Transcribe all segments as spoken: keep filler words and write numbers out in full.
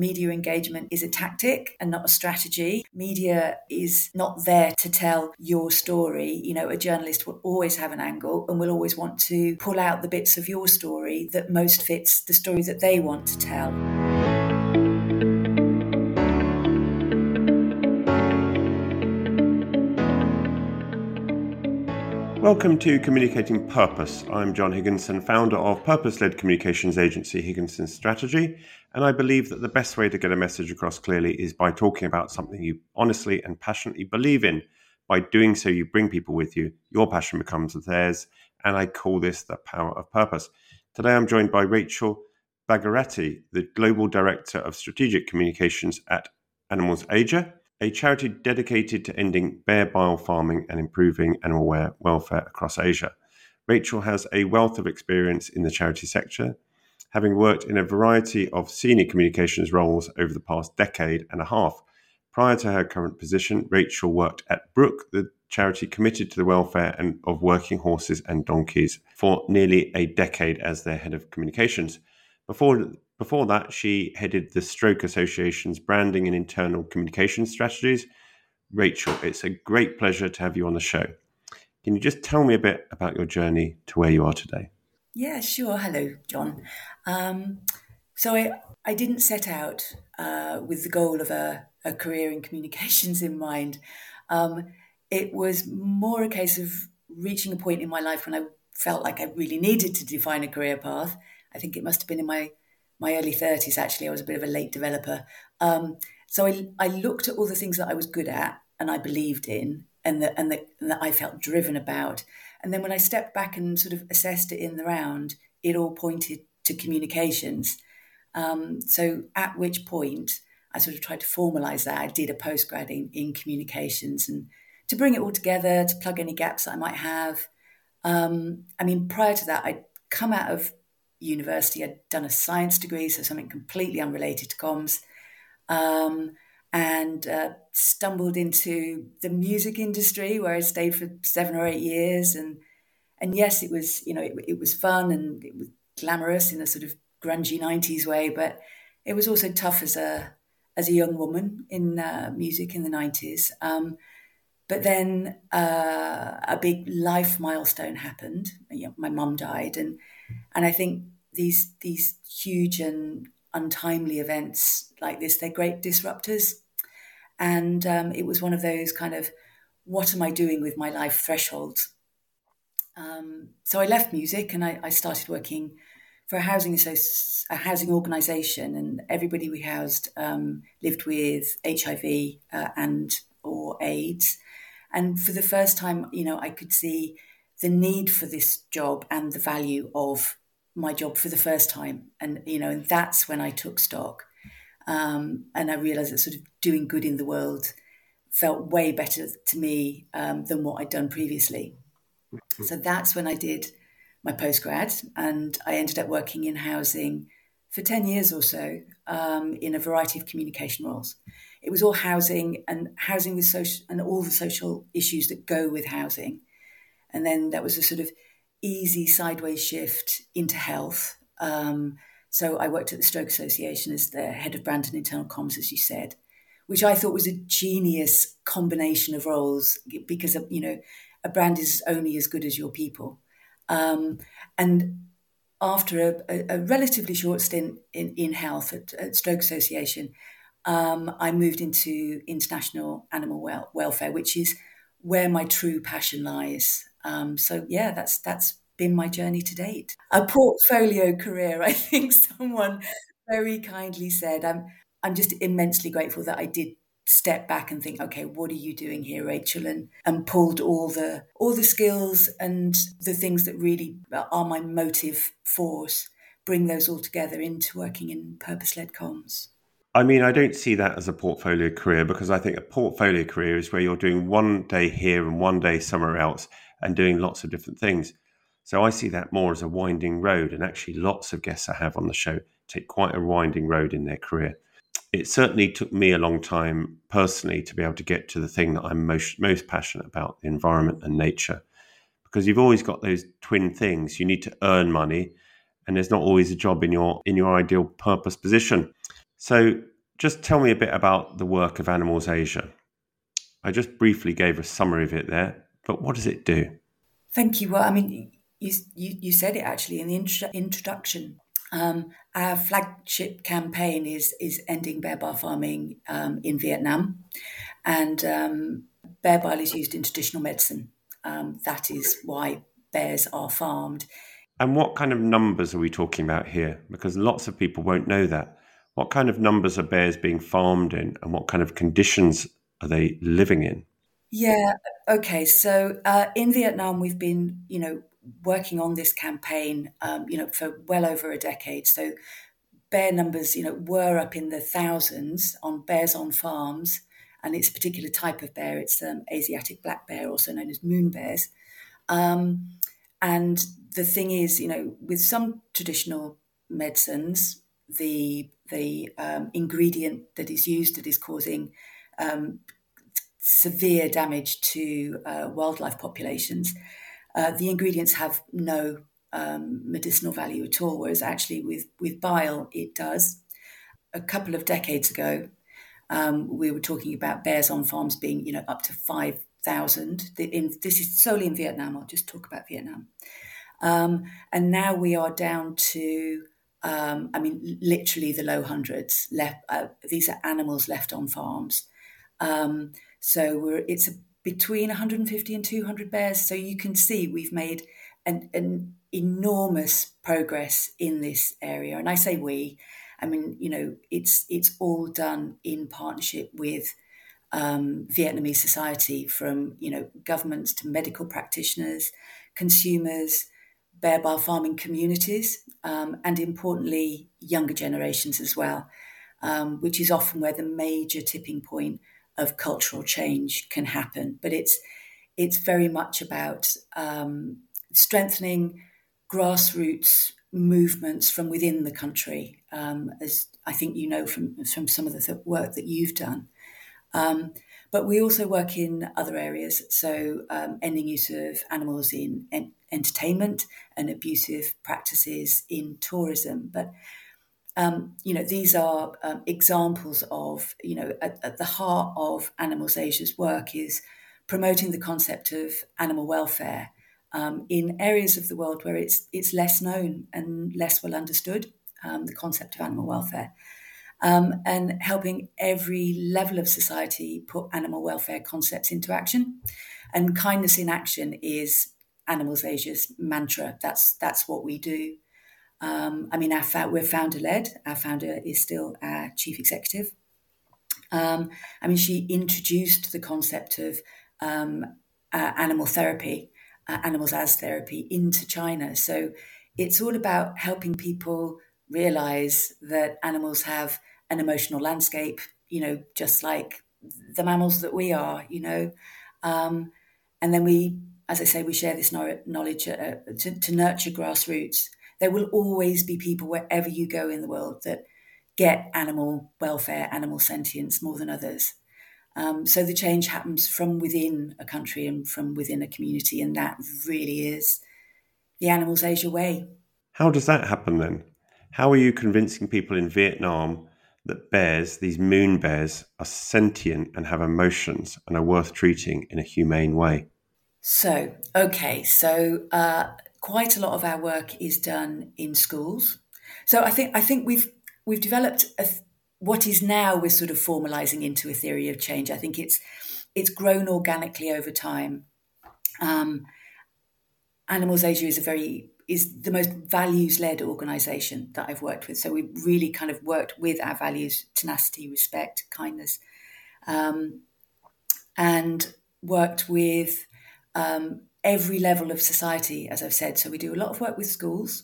media engagement is a tactic and not a strategy. Media is not there to tell your story. You know, a journalist will always have an angle and will always want to pull out the bits of your story that most fits the story that they want to tell. Welcome to Communicating Purpose. I'm John Higginson, founder of purpose-led communications agency Higginson Strategy, and I believe that the best way to get a message across clearly is by talking about something you honestly and passionately believe in. By doing so, you bring people with you, your passion becomes theirs, and I call this the power of purpose. Today I'm joined by Rachel Bagaratti, the Global Director of Strategic Communications at Animals Asia, a charity dedicated to ending bear bile farming and improving animal welfare across Asia. Rachel has a wealth of experience in the charity sector, having worked in a variety of senior communications roles over the past decade and a half. Prior to her current position, Rachel worked at Brook, the charity committed to the welfare and of working horses and donkeys, for nearly a decade as their head of communications. Before Before that, she headed the Stroke Association's branding and internal communication strategies. Rachel, it's a great pleasure to have you on the show. Can you just tell me a bit about your journey to where you are today? Yeah, sure. Hello, John. Um, so I, I didn't set out uh, with the goal of a, a career in communications in mind. Um, it was more a case of reaching a point in my life when I felt like I really needed to define a career path. I think it must have been in my my early thirties, actually. I was a bit of a late developer. Um, so I, I looked at all the things that I was good at and I believed in and that, and, that, and that I felt driven about. And then when I stepped back and sort of assessed it in the round, it all pointed to communications. Um, so at which point I sort of tried to formalise that. I did a postgrad in, in communications and to bring it all together, to plug any gaps that I might have. Um, I mean, prior to that, I'd come out of university. I'd done a science degree, so something completely unrelated to comms, um, and uh, stumbled into the music industry where I stayed for seven or eight years. And and yes, it was you know it, it was fun and it was glamorous in a sort of grungy nineties way, but it was also tough as a as a young woman in uh, music in the nineties. Um, but then uh, a big life milestone happened. You know, my mum died, and And I think these these huge and untimely events like this, they're great disruptors. And um, it was one of those kind of, what am I doing with my life thresholds? Um, so I left music and I, I started working for a housing associ- a housing organisation, and everybody we housed um, lived with H I V uh, and or AIDS. And for the first time, you know, I could see the need for this job and the value of my job for the first time. And, you know, and that's when I took stock. Um, and I realized that sort of doing good in the world felt way better to me um, than what I'd done previously. Mm-hmm. So that's when I did my postgrad, and I ended up working in housing for ten years or so um, in a variety of communication roles. It was all housing and housing with social and all the social issues that go with housing. And then that was a sort of easy sideways shift into health. Um, so I worked at the Stroke Association as the head of brand and internal comms, as you said, which I thought was a genius combination of roles because, you know, a brand is only as good as your people. Um, and after a, a, a relatively short stint in, in health at, at Stroke Association, um, I moved into international animal wel- welfare, which is where my true passion lies. Um, so yeah, that's that's been my journey to date. A portfolio career, I think someone very kindly said. I'm I'm just immensely grateful that I did step back and think, okay, what are you doing here, Rachel? And and pulled all the all the skills and the things that really are my motive force, bring those all together into working in purpose-led comms. I mean, I don't see that as a portfolio career, because I think a portfolio career is where you're doing one day here and one day somewhere else and doing lots of different things. So I see that more as a winding road, and actually lots of guests I have on the show take quite a winding road in their career. It certainly took me a long time personally to be able to get to the thing that I'm most, most passionate about, the environment and nature, because you've always got those twin things. You need to earn money, and there's not always a job in your in your ideal purpose position. So just tell me a bit about the work of Animals Asia. I just briefly gave a summary of it there, but what does it do? Thank you. Well, I mean, you you, you said it actually in the intro- introduction. Um, our flagship campaign is is ending bear bile farming um, in Vietnam, and um, bear bile is used in traditional medicine. Um, that is why bears are farmed. And what kind of numbers are we talking about here? Because lots of people won't know that. What kind of numbers are bears being farmed in, and what kind of conditions are they living in? Yeah. Okay. So uh, in Vietnam, we've been, you know, working on this campaign, um, you know, for well over a decade. So bear numbers, you know, were up in the thousands on bears on farms, and it's a particular type of bear. It's um, Asiatic black bear, also known as moon bears. Um, and the thing is, you know, with some traditional medicines, the the um, ingredient that is used that is causing um, severe damage to uh, wildlife populations, uh, the ingredients have no um, medicinal value at all, whereas actually with, with bile, it does. A couple of decades ago, um, we were talking about bears on farms being, you know, up to five thousand. This is solely in Vietnam. I'll just talk about Vietnam. Um, and now we are down to, um, I mean, literally the low hundreds. Left, uh, these are animals left on farms. Um, so we're it's a, between one hundred fifty and two hundred bears. So you can see we've made an, an enormous progress in this area. And I say we, I mean, you know, it's it's all done in partnership with um, Vietnamese society, from, you know, governments to medical practitioners, consumers, bear bile farming communities, um, and importantly, younger generations as well, um, which is often where the major tipping point of cultural change can happen. But it's it's very much about um, strengthening grassroots movements from within the country, um, as I think you know from from some of the th- work that you've done. Um, but we also work in other areas, so um, ending use of animals in en- entertainment and abusive practices in tourism. But um, you know, these are um, examples of, you know, at, at the heart of Animals Asia's work is promoting the concept of animal welfare um, in areas of the world where it's it's less known and less well understood. Um, the concept of animal welfare. Um, and helping every level of society put animal welfare concepts into action. And kindness in action is Animals Asia's mantra. That's that's what we do. Um, I mean, our we're founder led. Our founder is still our chief executive. Um, I mean, she introduced the concept of um, uh, animal therapy, uh, animals as therapy, into China. So it's all about helping people realize that animals have an emotional landscape, you know, just like the mammals that we are, you know. Um, and then we, as I say, we share this knowledge uh, to, to nurture grassroots. There will always be people wherever you go in the world that get animal welfare, animal sentience more than others. Um, so the change happens from within a country and from within a community, and that really is the Animals Asia way. How does that happen then? How are you convincing people in Vietnam that bears, these moon bears, are sentient and have emotions and are worth treating in a humane way? So, okay, so uh, quite a lot of our work is done in schools. So I think I think we've we've developed a, what is now we're sort of formalizing into a theory of change. I think it's it's grown organically over time. Um, Animals Asia is a very is the most values led organisation that I've worked with. So we really kind of worked with our values: tenacity, respect, kindness, um, and worked with um, every level of society, as I've said. So we do a lot of work with schools.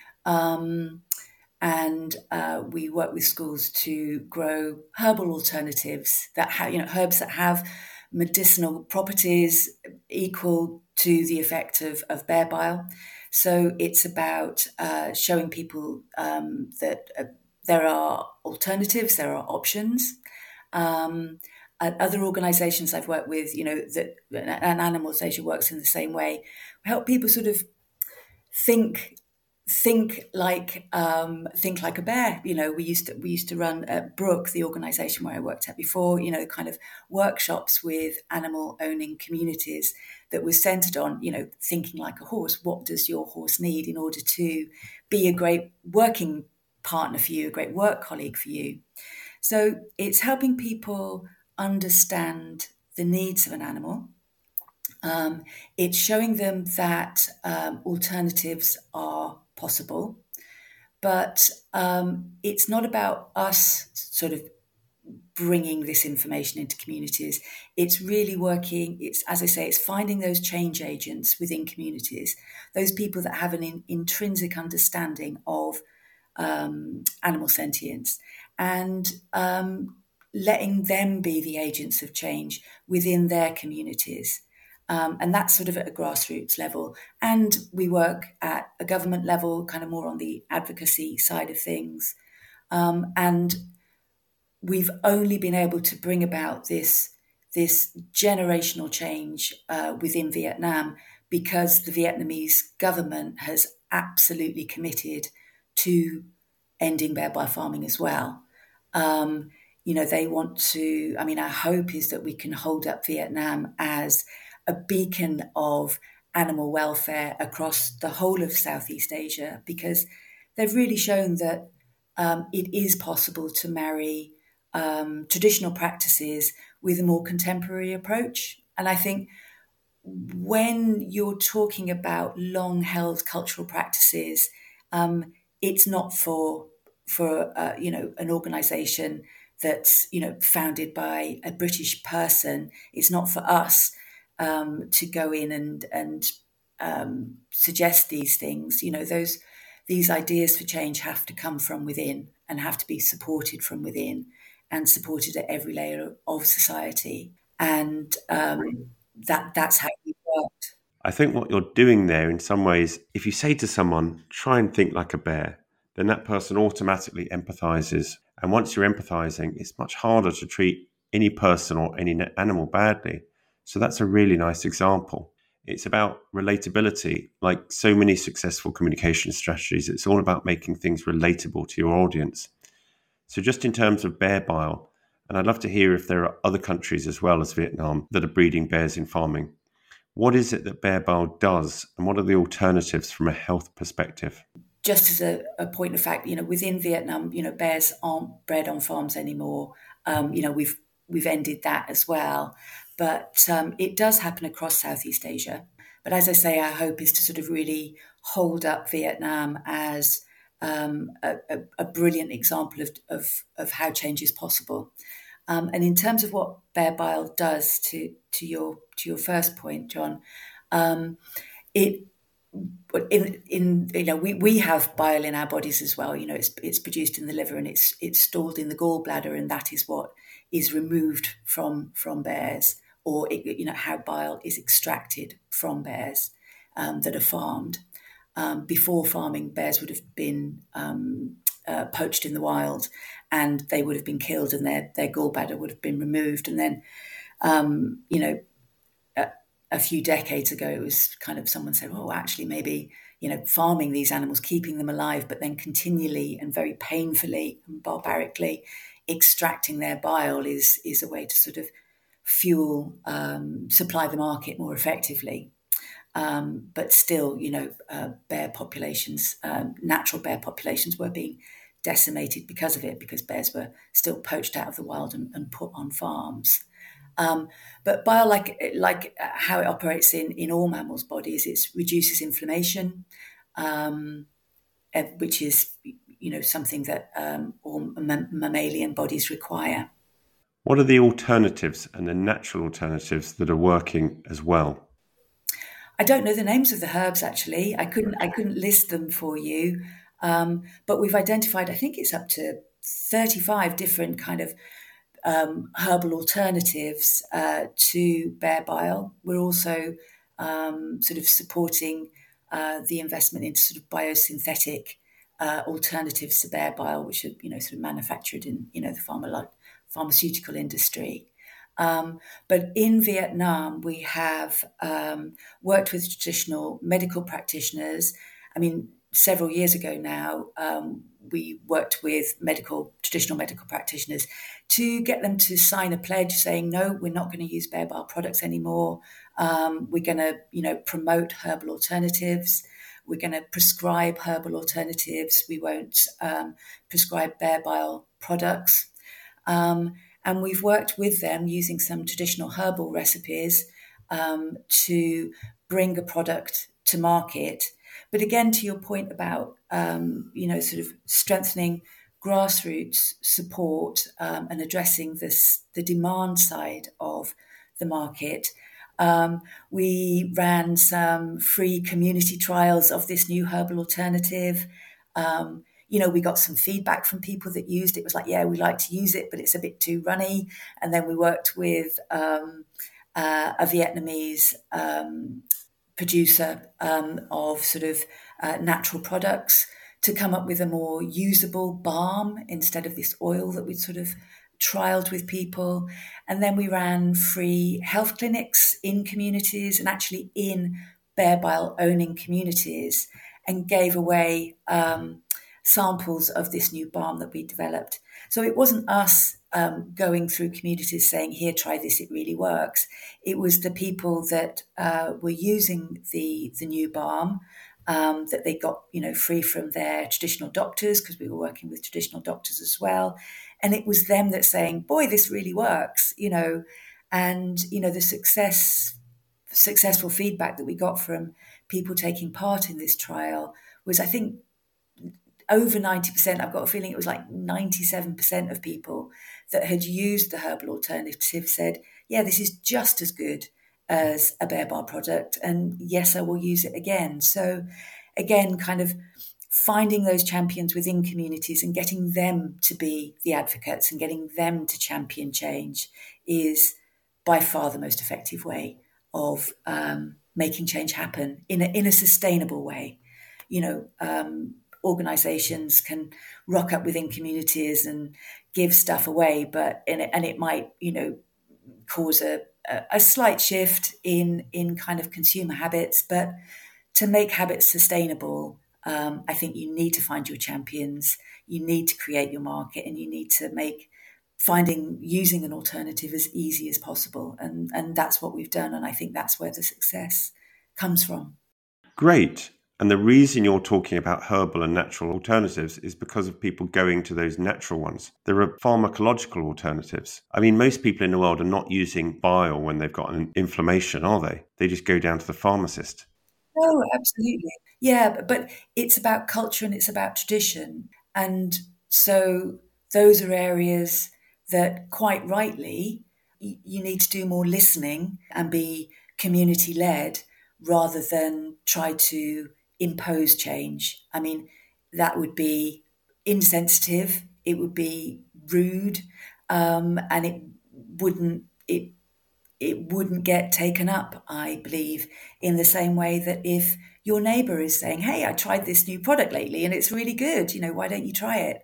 Um, and uh, we work with schools to grow herbal alternatives that have, you know, herbs that have medicinal properties equal to the effect of, of bear bile. So it's about uh, showing people um, that uh, there are alternatives, there are options. Um, and other organisations I've worked with, you know, that and Animals Asia works in the same way. We help people sort of think think like um, think like a bear. You know, we used to we used to run at Brook, the organisation where I worked at before. You know, kind of workshops with animal owning communities that was centred on, you know, thinking like a horse. What does your horse need in order to be a great working partner for you, a great work colleague for you? So it's helping people understand the needs of an animal. Um, it's showing them that um, alternatives are possible, but um, it's not about us sort of bringing this information into communities. It's really working. It's, as I say, it's finding those change agents within communities, those people that have an in, intrinsic understanding of um, animal sentience, and um, letting them be the agents of change within their communities. Um, and that's sort of at a grassroots level. And we work at a government level, kind of more on the advocacy side of things. Um, and we've only been able to bring about this, this generational change uh, within Vietnam because the Vietnamese government has absolutely committed to ending bear by farming as well. Um, you know, they want to, I mean, our hope is that we can hold up Vietnam as a beacon of animal welfare across the whole of Southeast Asia, because they've really shown that um, it is possible to marry um, traditional practices with a more contemporary approach. And I think when you're talking about long-held cultural practices, um, it's not for for uh, you know an organisation that's you know founded by a British person. It's not for us um, to go in and and um, suggest these things. You know, those these ideas for change have to come from within and have to be supported from within and supported at every layer of society. And um, that that's how we worked. I think what you're doing there, in some ways, if you say to someone, try and think like a bear, then that person automatically empathizes. And once you're empathizing, it's much harder to treat any person or any animal badly. So that's a really nice example. It's about relatability. Like so many successful communication strategies, it's all about making things relatable to your audience. So just in terms of bear bile, and I'd love to hear if there are other countries as well as Vietnam that are breeding bears in farming. What is it that bear bile does, and what are the alternatives from a health perspective? Just as a, a point of fact, you know, within Vietnam, you know, bears aren't bred on farms anymore. Um, you know, we've we've ended that as well. But um, it does happen across Southeast Asia. But as I say, our hope is to sort of really hold up Vietnam as um, a, a, a brilliant example of, of, of how change is possible. Um, and in terms of what bear bile does to to your to your first point, John, um, it in in you know we, we have bile in our bodies as well. You know, it's it's produced in the liver and it's it's stored in the gallbladder, and that is what is removed from from bears, or it, you know how bile is extracted from bears um, that are farmed. Um, before farming, bears would have been um, uh, poached in the wild, and they would have been killed, and their their gallbladder would have been removed. And then, um, you know, a, a few decades ago, it was kind of someone said, "Oh, actually, maybe you know, farming these animals, keeping them alive, but then continually and very painfully and barbarically extracting their bile is is a way to sort of fuel um, supply the market more effectively." Um, but still, you know, uh, bear populations, um, natural bear populations were being decimated because of it, because bears were still poached out of the wild and, and put on farms. Um, but bile, like like how it operates in, in all mammals' bodies, it reduces inflammation, um, which is, you know, something that um, all mam- mammalian bodies require. What are the alternatives and the natural alternatives that are working as well? I don't know the names of the herbs actually. I couldn't I couldn't list them for you. Um, but we've identified, I think it's up to thirty-five different kind of um, herbal alternatives uh, to bear bile. We're also um, sort of supporting uh, the investment into sort of biosynthetic uh, alternatives to bear bile, which are you know sort of manufactured in you know the pharma- pharmaceutical industry. Um, but in Vietnam, we have um, worked with traditional medical practitioners. I mean, several years ago now, um, we worked with medical, traditional medical practitioners to get them to sign a pledge saying, no, we're not going to use Bear Bile products anymore. Um, we're going to, you know, promote herbal alternatives. We're going to prescribe herbal alternatives. We won't um, prescribe Bear Bile products. Um, and we've worked with them using some traditional herbal recipes um, to bring a product to market. But again, to your point about, um, you know, sort of strengthening grassroots support um, and addressing this, the demand side of the market, um, we ran some free community trials of this new herbal alternative. Um, you know, we got some feedback from people that used it. It was like, yeah, we like to use it, but it's a bit too runny. And then we worked with um, uh, a Vietnamese um, producer um, of sort of uh, natural products to come up with a more usable balm instead of this oil that we'd sort of trialed with people. And then we ran free health clinics in communities and actually in Bear Bile owning communities, and gave away um, samples of this new balm that we developed. So it wasn't us um, going through communities saying, here, try this, it really works. It was the people that uh, were using the, the new balm um, that they got, you know, free from their traditional doctors, because we were working with traditional doctors as well. And it was them that saying, boy, this really works, you know, and, you know, the success, successful feedback that we got from people taking part in this trial was, I think, over ninety percent. I've got a feeling it was like ninety-seven percent of people that had used the herbal alternative said, yeah, this is just as good as a Bear Bile product. And yes, I will use it again. So again, kind of finding those champions within communities and getting them to be the advocates and getting them to champion change is by far the most effective way of um, making change happen in a, in a sustainable way. You know, um, organizations can rock up within communities and give stuff away, but in it, and it might, you know, cause a, a slight shift in, in kind of consumer habits. But to make habits sustainable, um, I think you need to find your champions, you need to create your market, and you need to make finding, using an alternative as easy as possible. And, and that's what we've done. And I think that's where the success comes from. Great. And the reason you're talking about herbal and natural alternatives is because of people going to those natural ones. There are pharmacological alternatives. I mean, most people in the world are not using bile when they've got an inflammation, are they? They just go down to the pharmacist. Oh, absolutely. Yeah, but it's about culture and it's about tradition. And so those are areas that quite rightly you need to do more listening and be community-led rather than try to impose change. I mean, that would be insensitive, it would be rude, um, and it wouldn't it it wouldn't get taken up, I believe, in the same way that if your neighbour is saying, hey, I tried this new product lately and it's really good, you know, why don't you try it?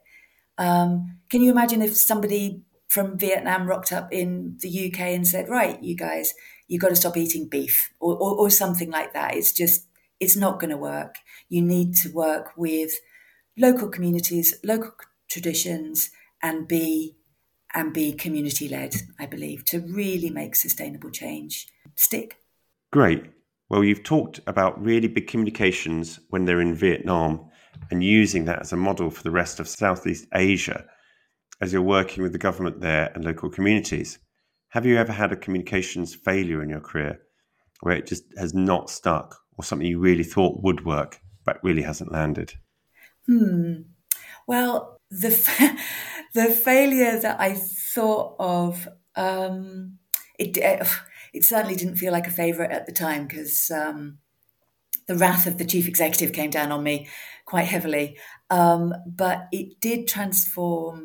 Um, can you imagine if somebody from Vietnam rocked up in the U K and said, right, you guys, you've got to stop eating beef or, or, or something like that? It's just, it's not going to work. You need to work with local communities, local traditions, and be and be community-led, I believe, to really make sustainable change stick. Great. Well, you've talked about really big communications when they're in Vietnam and using that as a model for the rest of Southeast Asia as you're working with the government there and local communities. Have you ever had a communications failure in your career where it just has not stuck, or something you really thought would work but really hasn't landed? Hmm. Well, the fa- the failure that I thought of, um, it it certainly didn't feel like a favourite at the time, because um, the wrath of the chief executive came down on me quite heavily. Um, but it did transform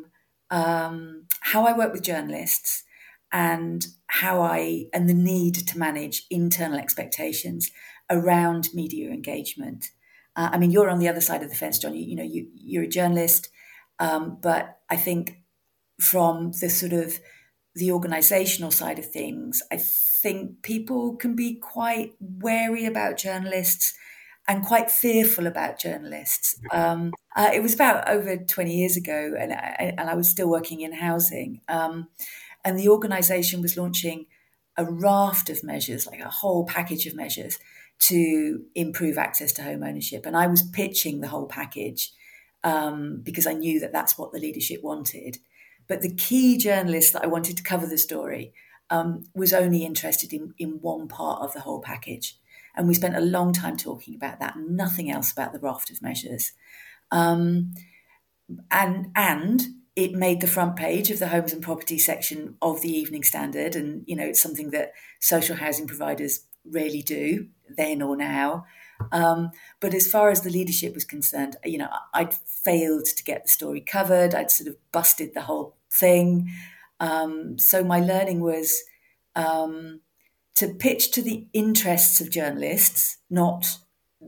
um, how I work with journalists and how I and the need to manage internal expectations around media engagement. Uh, I mean, you're on the other side of the fence, John. You, you know, you, you're a journalist, um, but I think from the sort of the organisational side of things, I think people can be quite wary about journalists and quite fearful about journalists. Um, uh, it was about over twenty years ago, and I, and I was still working in housing. Um, and the organisation was launching a raft of measures, like a whole package of measures to improve access to home ownership. And I was pitching the whole package um, because I knew that that's what the leadership wanted. But the key journalist that I wanted to cover the story um, was only interested in, in one part of the whole package. And we spent a long time talking about that, nothing else about the raft of measures. Um, and and it made the front page of the Homes and Property section of the Evening Standard. And, you know, it's something that social housing providers rarely do, then or now. Um, but as far as the leadership was concerned, you know, I'd failed to get the story covered. I'd sort of busted the whole thing. Um, so my learning was um, to pitch to the interests of journalists, not,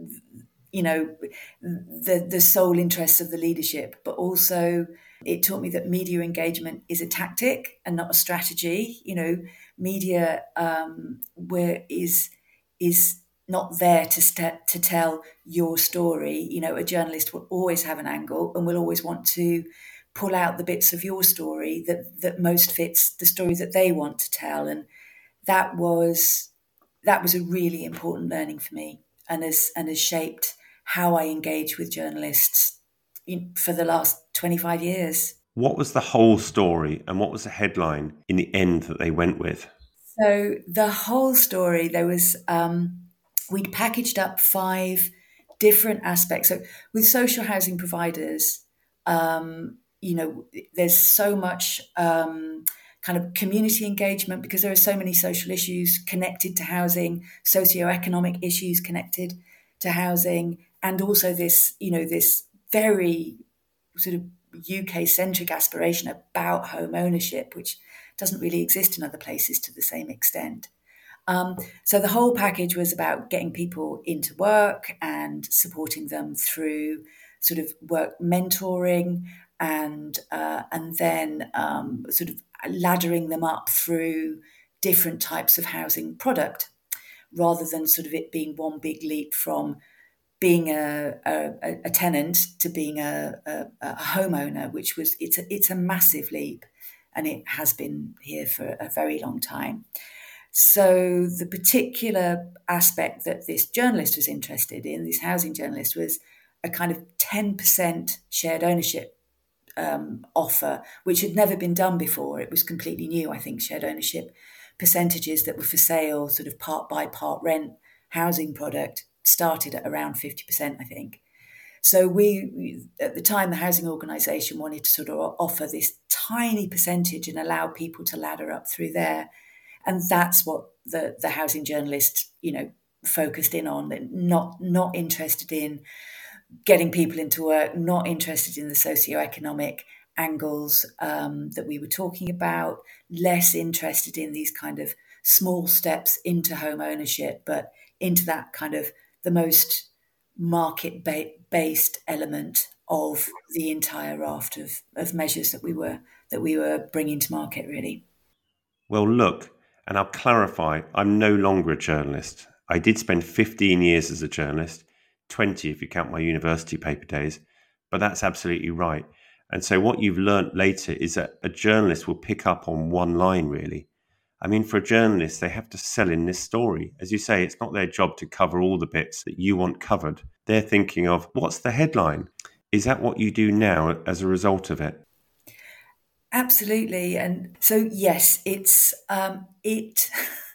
you know, the, the sole interests of the leadership, but also it taught me that media engagement is a tactic and not a strategy. You know, media um, where is is not there to st- to tell your story. You know, a journalist will always have an angle and will always want to pull out the bits of your story that that most fits the story that they want to tell. And that was that was a really important learning for me, and has and has shaped how I engage with journalists for the last twenty-five years. What was the whole story and what was the headline in the end that they went with? So the whole story, there was, um, we'd packaged up five different aspects. So with social housing providers, um, you know, there's so much um, kind of community engagement because there are so many social issues connected to housing, socioeconomic issues connected to housing, and also this, you know, this very sort of U K-centric aspiration about home ownership, which doesn't really exist in other places to the same extent. Um, so the whole package was about getting people into work and supporting them through sort of work mentoring and uh, and then um, sort of laddering them up through different types of housing product, rather than sort of it being one big leap from being a, a, a tenant to being a, a, a homeowner, which was it's a, it's a massive leap, and it has been here for a very long time. So the particular aspect that this journalist was interested in, this housing journalist, was a kind of ten percent shared ownership um, offer, which had never been done before. It was completely new, I think, shared ownership percentages that were for sale, sort of part buy, part rent housing product started at around fifty percent, I think. So we, we, at the time, the housing organisation wanted to sort of offer this tiny percentage and allow people to ladder up through there. And that's what the, the housing journalist, you know, focused in on, not, not interested in getting people into work, not interested in the socioeconomic angles um, that we were talking about, less interested in these kind of small steps into home ownership, but into that kind of the most market-based element of the entire raft of, of measures that we were that we were bringing to market, really. Well, look, and I'll clarify, I'm no longer a journalist. I did spend fifteen years as a journalist, twenty if you count my university paper days, but that's absolutely right. And so what you've learnt later is that a journalist will pick up on one line, really. I mean, for a journalist, they have to sell in this story. As you say, it's not their job to cover all the bits that you want covered. They're thinking of, what's the headline? Is that what you do now as a result of it? Absolutely. And so, yes, it's um, it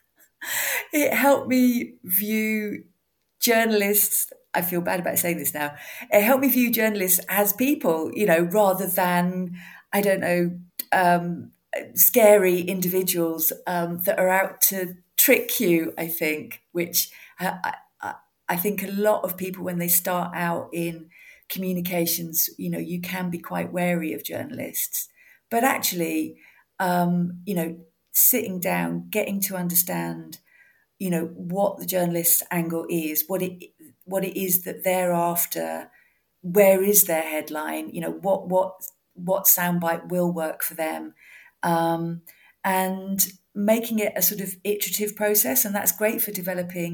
it helped me view journalists. I feel bad about saying this now. It helped me view journalists as people, you know, rather than, I don't know, um, scary individuals um, that are out to trick you, I think, which I, I, I think a lot of people, when they start out in communications, you know, you can be quite wary of journalists. But actually, um, you know, sitting down, getting to understand, you know, what the journalist's angle is, what it what it is that they're after, where is their headline, you know, what what what soundbite will work for them, um, and making it a sort of iterative process. And that's great for developing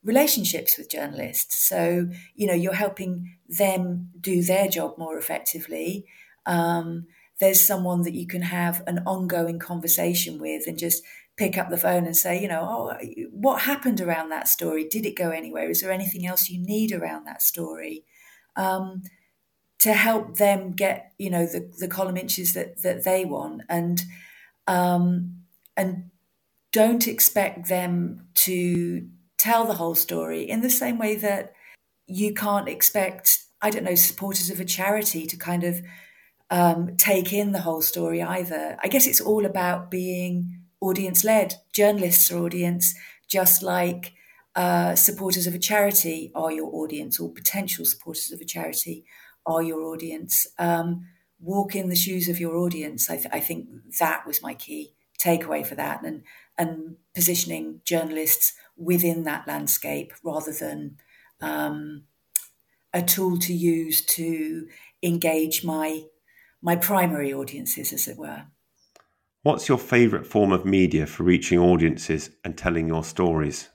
relationships with journalists. So, you know, you're helping them do their job more effectively. Um, there's someone that you can have an ongoing conversation with and just pick up the phone and say, you know, oh, what happened around that story? Did it go anywhere? Is there anything else you need around that story? Um, to help them get, you know, the, the column inches that, that they want. And, um, and don't expect them to tell the whole story in the same way that you can't expect, I don't know, supporters of a charity to kind of um, take in the whole story either. I guess it's all about being audience-led. Journalists are audience, just like uh, supporters of a charity are your audience, or potential supporters of a charity are your audience. Um, walk in the shoes of your audience. I, th- I think that was my key takeaway for that, and and positioning journalists within that landscape rather than um, a tool to use to engage my my primary audiences, as it were. What's your favourite form of media for reaching audiences and telling your stories?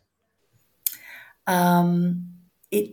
Um, it.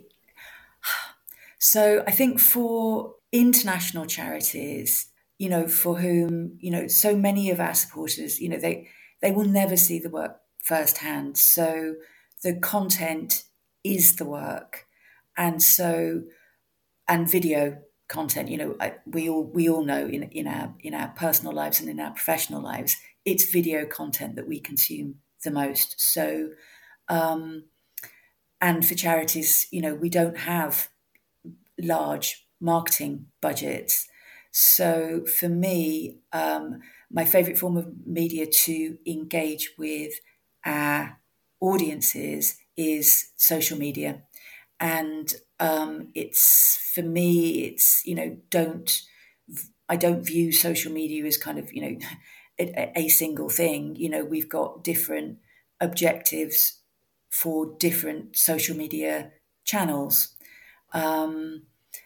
So I think for international charities, you know, for whom, you know, so many of our supporters, you know, they they will never see the work firsthand. So the content is the work, and so and video content. You know, I, we all we all know in in our in our personal lives and in our professional lives, it's video content that we consume the most. So, um, and for charities, you know, we don't have large marketing budgets. So for me, um, my favourite form of media to engage with our audiences is social media. And um, it's, for me, it's, you know, don't, I don't view social media as kind of, you know, a, a single thing. You know, we've got different objectives for different social media channels. Um,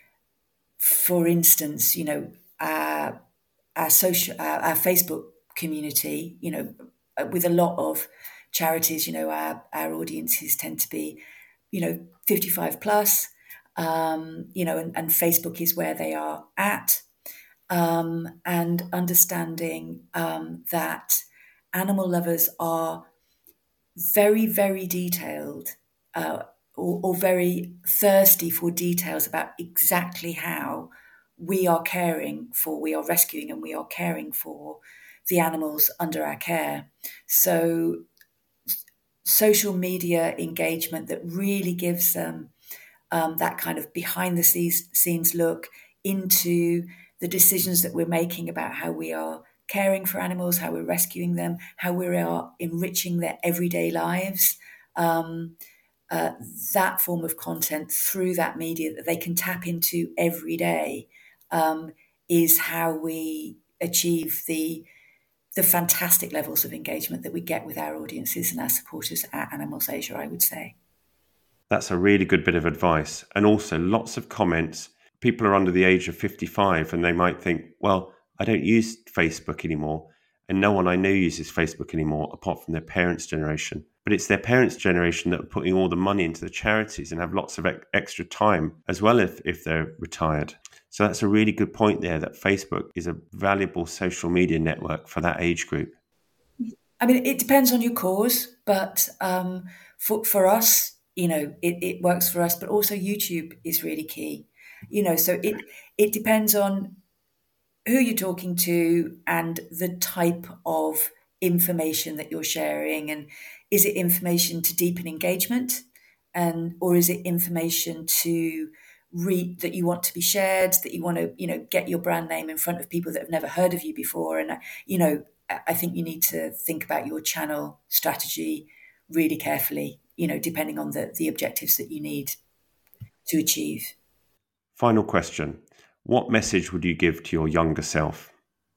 for instance, you know, our, our social, our, our Facebook community, you know, with a lot of charities, you know, our, our audiences tend to be, you know, fifty-five plus, um, you know, and, and Facebook is where they are at. Um, and understanding um, that animal lovers are very, very detailed uh, or, or very thirsty for details about exactly how we are caring for, we are rescuing and we are caring for the animals under our care. So social media engagement that really gives them um, that kind of behind the scenes look into the decisions that we're making about how we are caring for animals, how we're rescuing them, how we are enriching their everyday lives. Um, uh, that form of content through that media that they can tap into every day um, is how we achieve the the fantastic levels of engagement that we get with our audiences and our supporters at Animals Asia, I would say. That's a really good bit of advice. And also lots of comments. People are under the age of fifty-five and they might think, well, I don't use Facebook anymore. And no one I know uses Facebook anymore apart from their parents' generation. But it's their parents' generation that are putting all the money into the charities and have lots of ex- extra time as well if, if they're retired. So that's a really good point there, that Facebook is a valuable social media network for that age group. I mean, it depends on your cause, but um, for, for us, you know, it, it works for us, but also YouTube is really key. You know, so it it depends on who you're talking to and the type of information that you're sharing. And is it information to deepen engagement? And or is it information to read that you want to be shared, that you want to, you know, get your brand name in front of people that have never heard of you before? And, you know, I think you need to think about your channel strategy really carefully, you know, depending on the, the objectives that you need to achieve. Final question. What message would you give to your younger self?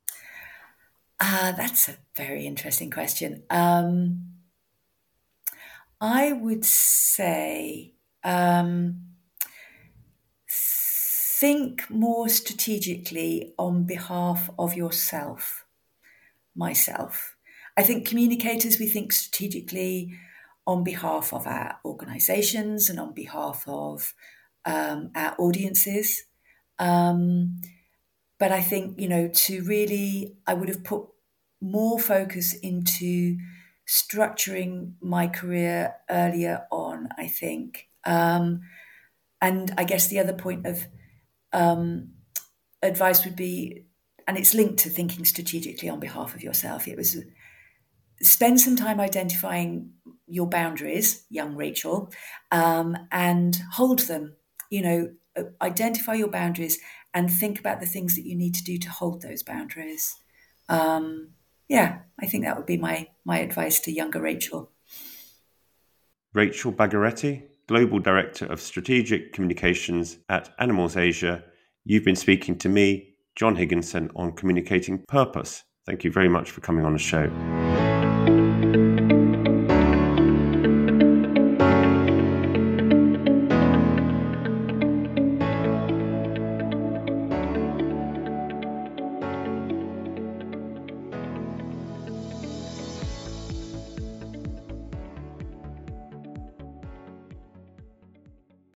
Uh, that's a very interesting question. Um, I would say um, think more strategically on behalf of yourself, myself. I think communicators, we think strategically on behalf of our organisations and on behalf of um, our audiences. Um, but I think, you know, to really, I would have put more focus into structuring my career earlier on, I think. Um, and I guess the other point of um, advice would be, and it's linked to thinking strategically on behalf of yourself. It was spend some time identifying your boundaries, young Rachel, um, and hold them. You know, identify your boundaries and think about the things that you need to do to hold those boundaries. Um, yeah, I think that would be my my advice to younger Rachel. Rachel Bagaretti, Global Director of Strategic Communications at Animals Asia. You've been speaking to me, John Higginson, on communicating purpose. Thank you very much for coming on the show.